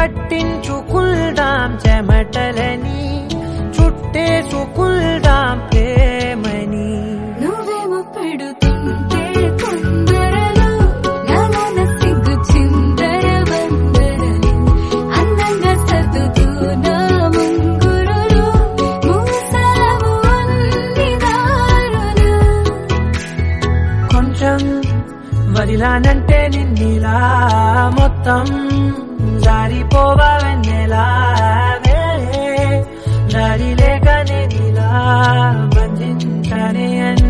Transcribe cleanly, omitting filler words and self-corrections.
పట్టించుకుందాం చెమటలని చుట్టేసుకుందాం ప్రేమని నువ్వేమో పెడుతుంటే కొందరలు నాన్న సిగ్గు చిందర బందరలు అందంగా సర్దుతూ నా ముంగురులు మూసావు అన్ని దారులు కొంచెం వదిలానంటే నిన్నిలా మొత్తం జారిపోవా వెన్నెలా దారి లేక నేనిలా బంధించనే